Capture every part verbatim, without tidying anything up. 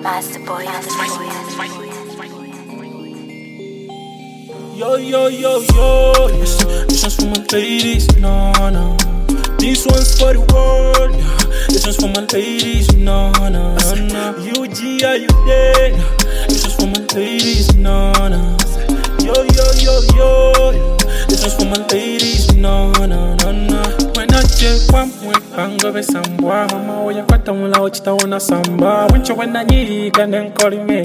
Master boy on the Yo, yo, yo, yo, yes. This one's for my ladies, no, no. This one's for the world, yeah. This one's for my ladies, no, no, no. U G, are you there? This one's for my ladies, no, no. Yo, yo, yo, yo, yeah. This one's for my ladies, no, no, no, no. When I check one point, I'm going to samba. Mama, oh, you got to know what you want to samba. When you want to eat, and then call me.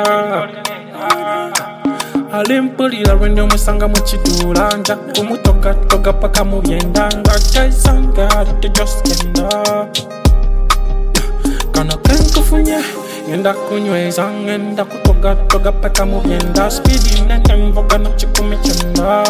Alimpulira wende musanga muchidula nja kumutoka toga paka mubyenda ngakaisanga lite joskenda kana kenkufunye ngenda kunyweza ngenda kutoga toga paka mubyenda speedy nene mvoga na chikumi chenda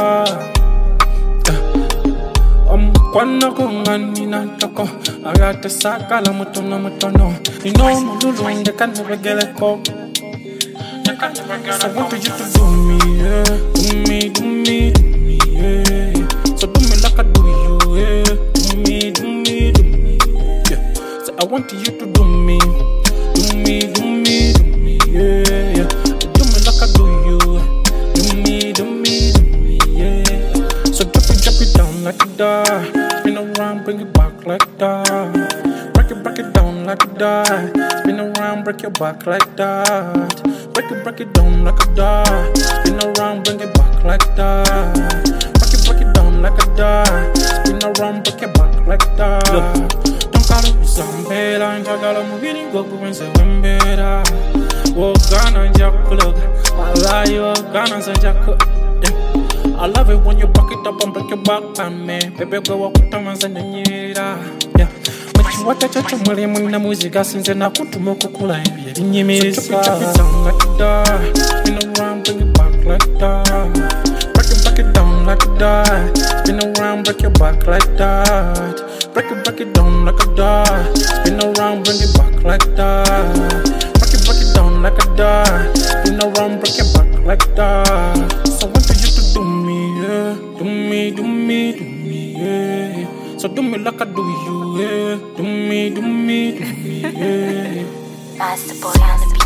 Omukwano kungani nantoko agate sakala mutono mutono ino mululu ndeka nebegeleko I want you to do me, yeah. Do me, do me, do me, yeah. So do me like I do you, yeah. Do me, do me, do me, yeah. So I want you to do me, do me, do me, do me, yeah, yeah. Do me like I do you, do me, do me, do me, yeah. So drop it, drop it down like a dart. Spin around, bring it back like that. Break it, break it down like a dart. Spin around, break your back like that. Break it, break it down like a dart. Spin around, bring it back like that. Break it, break it down like a dart. Spin around, break it back like that. Look, don't call it Zambela. Njagala mubiri gogo wense wembera. Wogana njakuluga. Malayi wogana zanjaku. I love it when you back it up and break your back on me. Baby, go walk with them and send yeah. What I touch on William in the music, I since and I put to Mokukula and you made it so like that. Spin around, bring it back like that. Break it, break it down like that. Spin around, break your back like that. Break it, break it down like that. Spin around, bring it back like that. Break it, break it down like that. Spin around, break it back like that. So I want you to do me, yeah. Do me, do me, do me, yeah. So do me like I do you, yeah. Do me, do me, do me, yeah. Master boy on the beat.